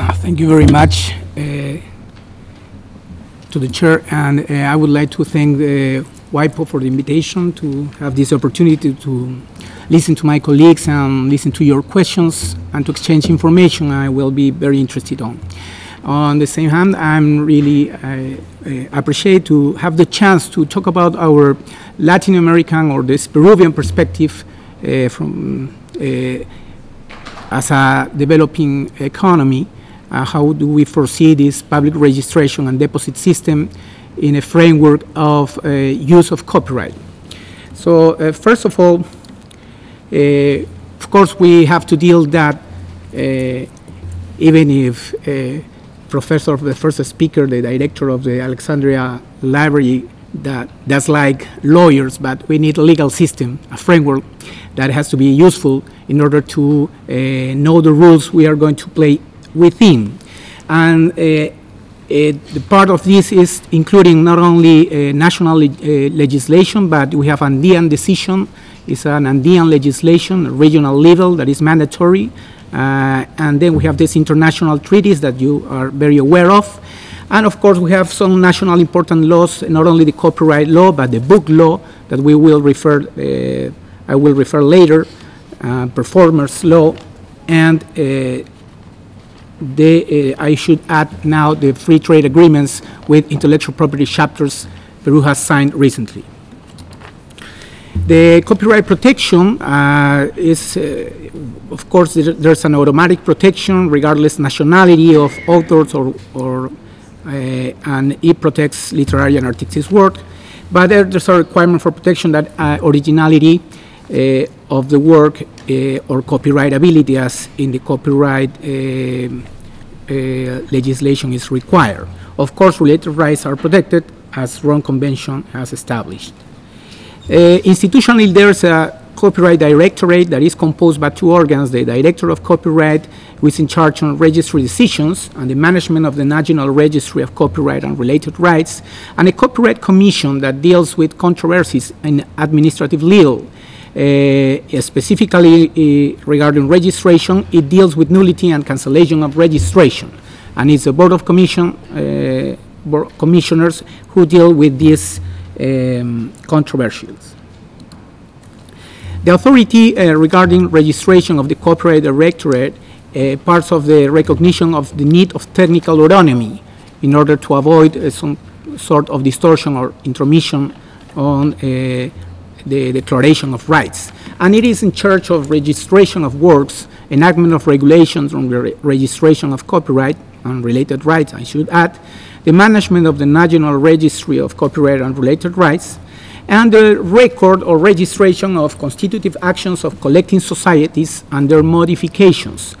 Thank you very much to the chair, and I would like to thank WIPO for the invitation to have this opportunity to listen to my colleagues and listen to your questions and to exchange information I will be very interested on. On the same hand, I'm really appreciate to have the chance to talk about our Latin American or this Peruvian perspective from as a developing economy. How do we foresee this public registration and deposit system in a framework of use of copyright? So first of all, of course, we have to deal that even if professor, the first speaker, the director of the Alexandria Library, that's like lawyers, but we need a legal system, a framework that has to be useful in order to know the rules we are going to play within. And the part of this is including not only national legislation, but we have Andean decision. It's an Andean legislation, regional level, that is mandatory. And then we have these international treaties that you are very aware of. And of course, we have some national important laws, not only the copyright law, but the book law that we will refer, I will refer later, performers law, and I should add now the free trade agreements with intellectual property chapters Peru has signed recently. The copyright protection is, of course, there's an automatic protection regardless nationality of authors and it protects literary and artistic work, but there's a requirement for protection that originality of the work or copyrightability as in the copyright legislation is required. Of course, related rights are protected as Rome Convention has established. Institutionally, there's a copyright directorate that is composed by two organs, the director of copyright, who is in charge on registry decisions and the management of the National Registry of Copyright and Related Rights, and a copyright commission that deals with controversies in administrative law. Specifically regarding registration, it deals with nullity and cancellation of registration, and it's a board of commissioners who deal with these controversies. The authority regarding registration of the copyright directorate parts of the recognition of the need of technical autonomy in order to avoid some sort of distortion or intromission on the declaration of rights. And it is in charge of registration of works, enactment of regulations on the registration of copyright and related rights, I should add, the management of the National Registry of Copyright and Related Rights, and the record or registration of constitutive actions of collecting societies and their modifications.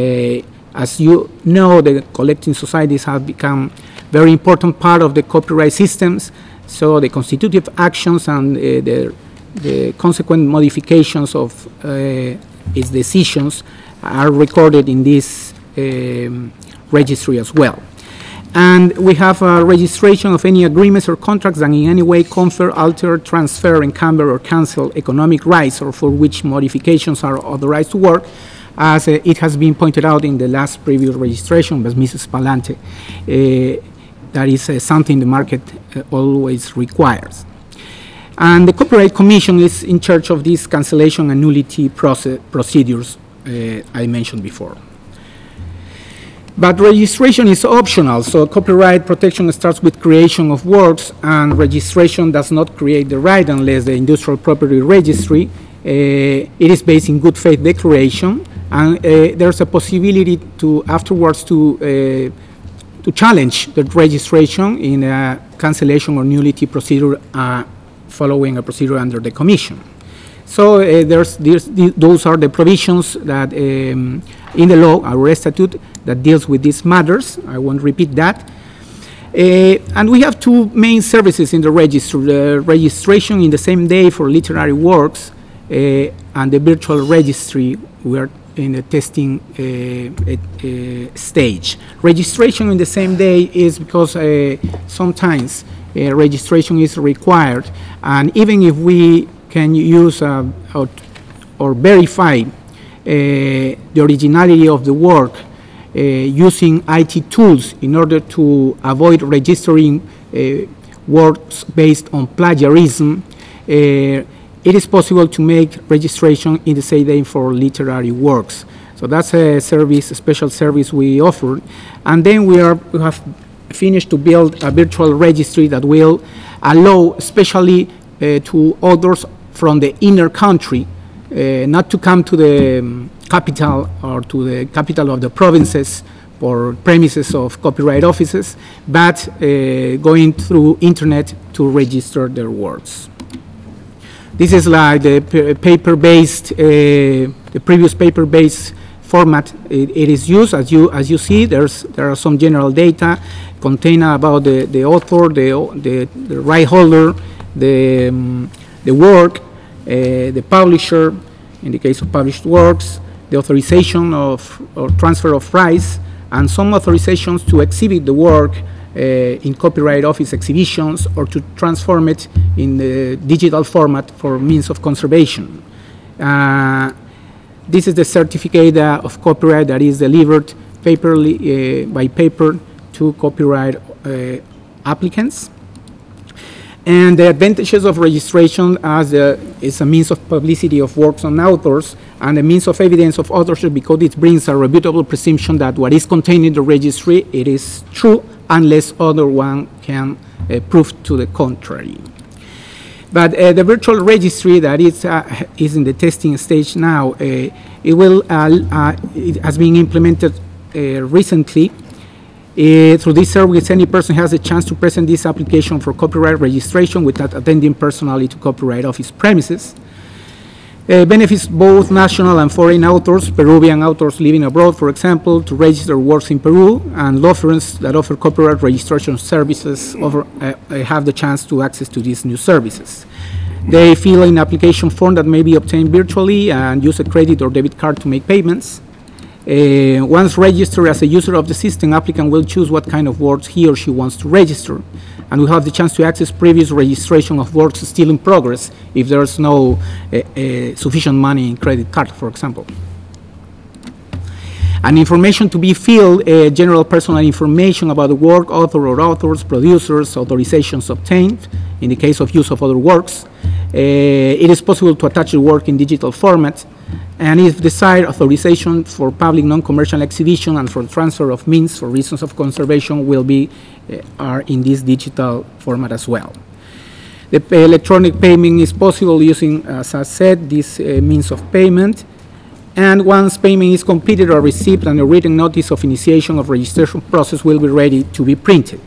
As you know, the collecting societies have become very important part of the copyright systems, so the constitutive actions and the consequent modifications of its decisions are recorded in this registry as well. And we have a registration of any agreements or contracts that in any way confer, alter, transfer, encumber, or cancel economic rights or for which modifications are authorized to work, as it has been pointed out in the last previous registration by Mrs. Palante. That is something the market always requires. And the Copyright Commission is in charge of these cancellation and nullity procedures I mentioned before. But registration is optional, so copyright protection starts with creation of works, and registration does not create the right unless the industrial property registry, it is based in good faith declaration, and there's a possibility to afterwards to challenge the registration in a cancellation or nullity procedure following a procedure under the Commission. So those are the provisions that in the law, our statute, that deals with these matters. I won't repeat that. And we have two main services in the registry, the registration in the same day for literary works and the virtual registry. We are in the testing stage. Registration in the same day is because sometimes registration is required, and even if we can use or verify the originality of the work using IT tools in order to avoid registering works based on plagiarism, it is possible to make registration in the same day for literary works. So that's a service, a special service we offer. And then we have finished to build a virtual registry that will allow, especially to authors from the inner country, not to come to the capital or to the capital of the provinces or premises of copyright offices, but going through internet to register their works. This is like the paper-based, the previous paper-based format. It is used, as you see. There are some general data contained about the author, the right holder, the work, the publisher, in the case of published works, the authorization of or transfer of rights, and some authorizations to exhibit the work in Copyright Office exhibitions or to transform it in the digital format for means of conservation. This is the certificate of copyright that is delivered by paper to copyright applicants. And the advantages of registration is a means of publicity of works on authors and a means of evidence of authorship, because it brings a rebuttable presumption that what is contained in the registry, it is true unless other one can prove to the contrary. But the virtual registry that is in the testing stage now, it has been implemented recently. Through this service, any person has a chance to present this application for copyright registration without attending personally to Copyright Office premises. Benefits both national and foreign authors, Peruvian authors living abroad, for example, to register works in Peru, and law firms that offer copyright registration services have the chance to access to these new services. They fill an application form that may be obtained virtually and use a credit or debit card to make payments. Once registered as a user of the system, applicant will choose what kind of works he or she wants to register, and will have the chance to access previous registration of works still in progress if there's no sufficient money in credit card, for example. And information to be filled, general personal information about the work, author or authors, producers, authorizations obtained in the case of use of other works. It is possible to attach the work in digital format, and if desired, authorization for public non-commercial exhibition and for transfer of means for reasons of conservation will be are in this digital format as well. The electronic payment is possible using, as I said, this means of payment. And once payment is completed or received, and a written notice of initiation of registration process will be ready to be printed.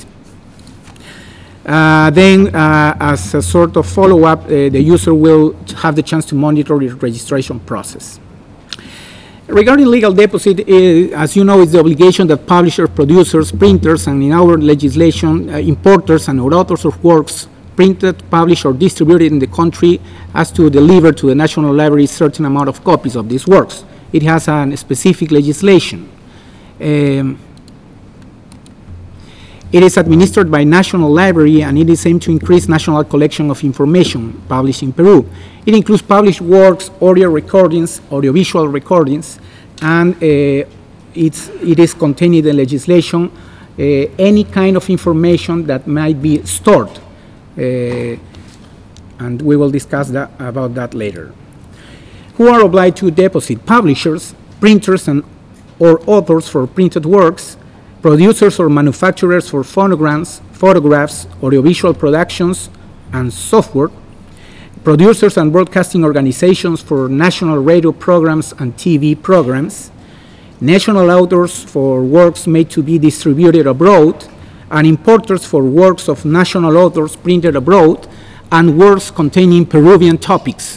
Then, as a sort of follow-up, the user will have the chance to monitor the registration process. Regarding legal deposit, as you know, it's the obligation that publishers, producers, printers, and in our legislation, importers and authors of works printed, published, or distributed in the country has to deliver to the National Library a certain amount of copies of these works. It has a specific legislation. It is administered by National Library, and it is aimed to increase national collection of information published in Peru. It includes published works, audio recordings, audiovisual recordings, and it is contained in the legislation any kind of information that might be stored. And we will discuss about that later. Who are obliged to deposit? Publishers, printers, or authors for printed works, producers or manufacturers for phonograms, photographs, audiovisual productions, and software, producers and broadcasting organizations for national radio programs and TV programs, national authors for works made to be distributed abroad, and importers for works of national authors printed abroad, and works containing Peruvian topics.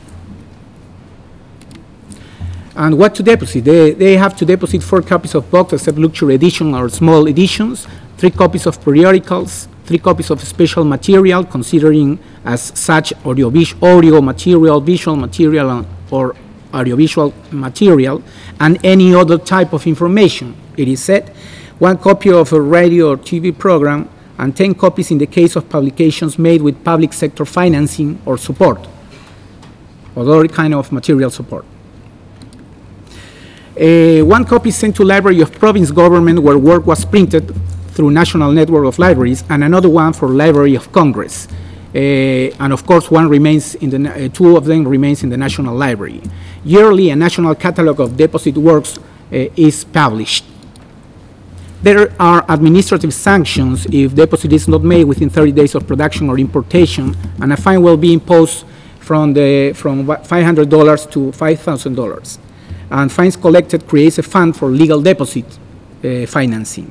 And what to deposit? They have to deposit 4 copies of books, except luxury edition or small editions, 3 copies of periodicals, 3 copies of special material, considering as such audio material, visual material, or audiovisual material, and any other type of information. It is said 1 copy of a radio or TV program, and 10 copies in the case of publications made with public sector financing or support, or other kind of material support. One copy sent to Library of Province Government where work was printed through National Network of Libraries, and another one for Library of Congress. And of course, one remains in the, two of them remains in the National Library. Yearly, a national catalog of deposit works is published. There are administrative sanctions if deposit is not made within 30 days of production or importation, and a fine will be imposed from $500 to $5,000. And fines collected creates a fund for legal deposit financing.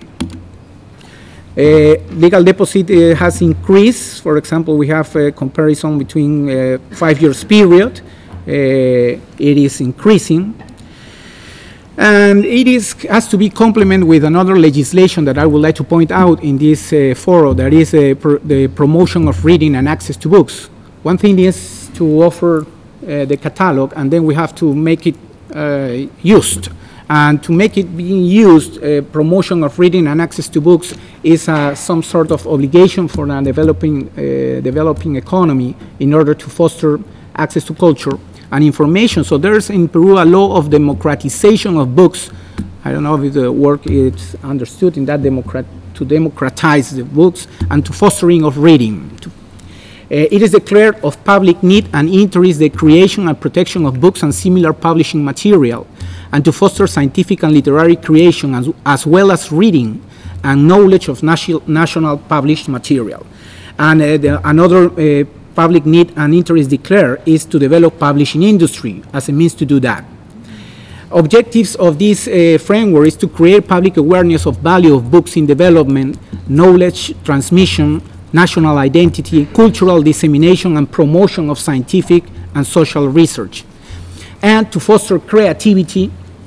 Legal deposit has increased. For example, we have a comparison between 5 years period. It is increasing. And it has to be complemented with another legislation that I would like to point out in this forum, that is the promotion of reading and access to books. One thing is to offer the catalog, and then we have to make it used. And to make it being used, promotion of reading and access to books is some sort of obligation for a developing economy in order to foster access to culture and information. So there's in Peru a law of democratization of books. I don't know if the word is understood in that to democratize the books and to fostering of reading. It is declared of public need and interest the creation and protection of books and similar publishing material, and to foster scientific and literary creation as well as reading and knowledge of national published material. And another public need and interest declared is to develop publishing industry as a means to do that. Objectives of this framework is to create public awareness of value of books in development, knowledge transmission, national identity, cultural dissemination and promotion of scientific and social research, and to foster creativity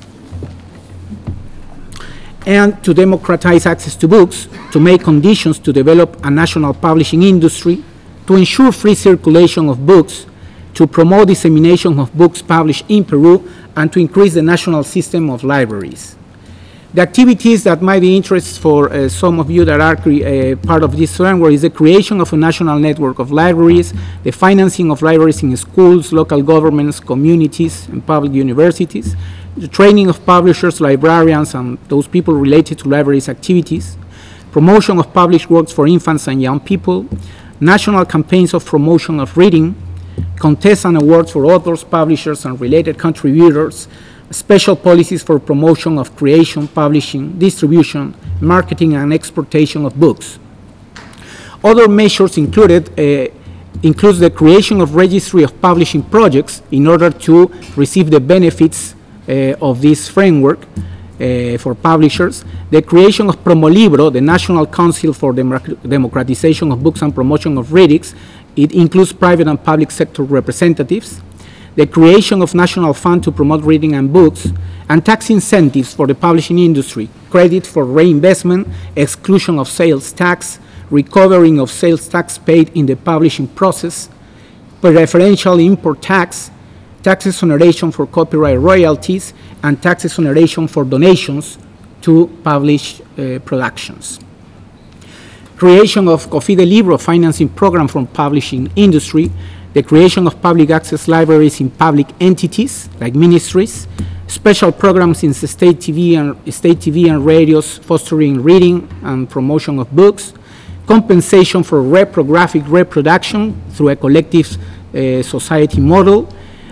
and to democratize access to books, to make conditions to develop a national publishing industry, to ensure free circulation of books, to promote dissemination of books published in Peru, and to increase the national system of libraries. The activities that might be interest for some of you that are part of this framework is the creation of a national network of libraries, the financing of libraries in schools, local governments, communities, and public universities, the training of publishers, librarians, and those people related to libraries activities, promotion of published works for infants and young people, national campaigns of promotion of reading, contests and awards for authors, publishers, and related contributors, special policies for promotion of creation, publishing, distribution, marketing, and exportation of books. Other measures includes the creation of registry of publishing projects in order to receive the benefits of this framework for publishers, the creation of Promolibro, the National Council for Democratization of Books and Promotion of Readings. It includes private and public sector representatives, the creation of national fund to promote reading and books, and tax incentives for the publishing industry, credit for reinvestment, exclusion of sales tax, recovering of sales tax paid in the publishing process, preferential import tax, tax exoneration for copyright royalties, and tax exoneration for donations to published productions. Creation of Cofide Libro financing program from publishing industry, the creation of public access libraries in public entities like ministries, special programs in state TV and radios fostering reading and promotion of books, compensation for reprographic reproduction through a collective society model,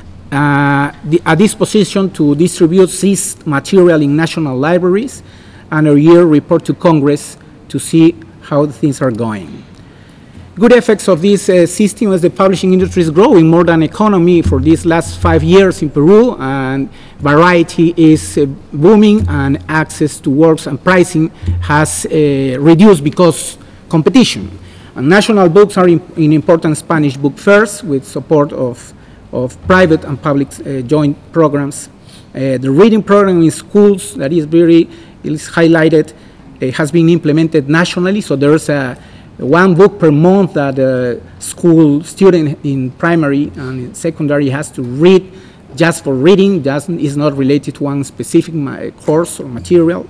a disposition to distribute seized material in national libraries, and a year report to Congress to see how things are going. Good effects of this system as the publishing industry is growing more than economy for these last 5 years in Peru, and variety is booming, and access to works and pricing has reduced because competition. And national books are in important Spanish book fairs with support of private and public joint programs. The reading program in schools that is highlighted has been implemented nationally, so there's one book per month that a school student in primary and secondary has to read just for reading, is not related to one specific course or material.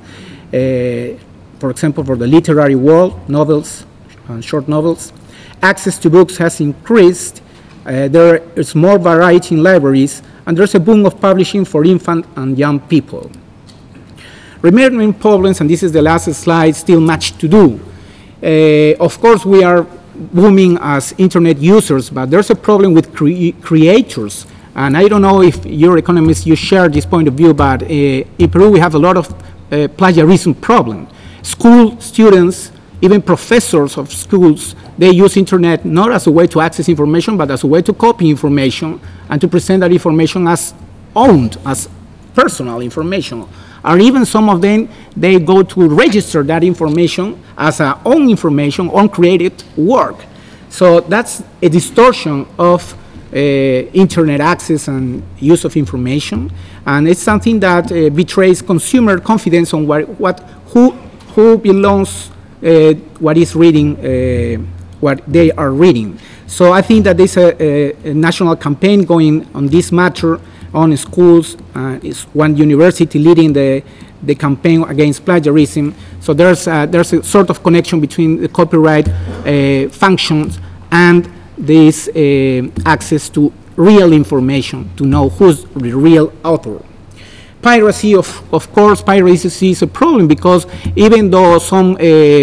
For example, for the literary world, novels and short novels. Access to books has increased. There is more variety in libraries, and there's a boom of publishing for infant and young people. Remaining problems, and this is the last slide, still much to do. Of course, we are booming as internet users, but there's a problem with creators. And I don't know if your economists, you share this point of view, but in Peru we have a lot of plagiarism problem. School students, even professors of schools, they use internet not as a way to access information, but as a way to copy information and to present that information as owned, as personal information. Or even some of them, they go to register that information as own information, own created work. So that's a distortion of internet access and use of information. And it's something that betrays consumer confidence on who belongs, what is reading, what they are reading. So I think that there's a national campaign going on this matter on schools. Is one university leading the campaign against plagiarism. So there's a sort of connection between the copyright functions and this access to real information, to know who's the real author. Piracy, of course, piracy is a problem because even though some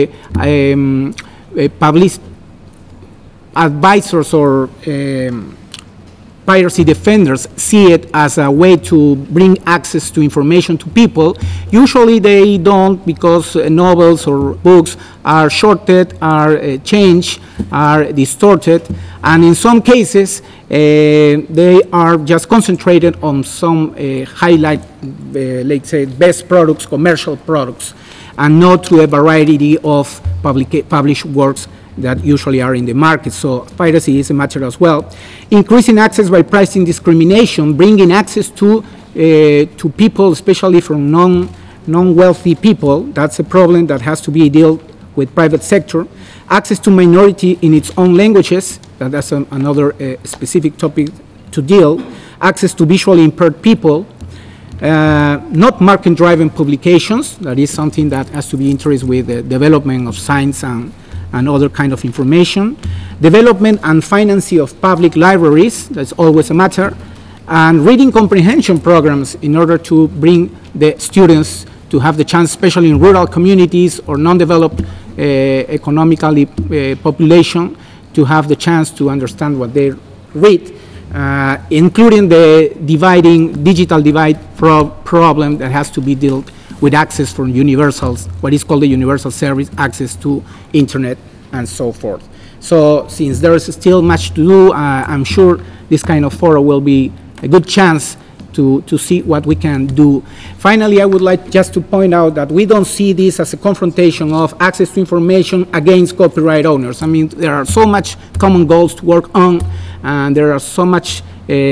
public advisors or piracy defenders see it as a way to bring access to information to people, usually they don't, because novels or books are shorted, are changed, are distorted, and in some cases they are just concentrated on some highlight, let's say, best products, commercial products, and not to a variety of published works that usually are in the market. So piracy is a matter as well. Increasing access by pricing discrimination, bringing access to people, especially from non-wealthy people. That's a problem that has to be dealt with private sector. Access to minority in its own languages, that's another specific topic to deal. Access to visually impaired people. Not market-driven publications, that is something that has to be interested with the development of science and other kind of information. Development and financing of public libraries, that's always a matter. And reading comprehension programs in order to bring the students to have the chance, especially in rural communities or non-developed economically population, to have the chance to understand what they read, including the digital divide problem that has to be dealt with access for universals, what is called the universal service, access to internet and so forth. So since there is still much to do, I'm sure this kind of forum will be a good chance to see what we can do. Finally, I would like just to point out that we don't see this as a confrontation of access to information against copyright owners. I mean, there are so much common goals to work on, and there are so much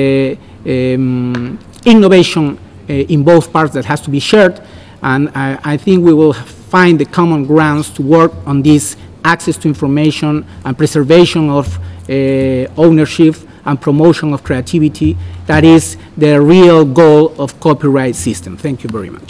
innovation in both parts that has to be shared. And I think we will find the common grounds to work on this access to information and preservation of ownership and promotion of creativity. That is the real goal of copyright system. Thank you very much.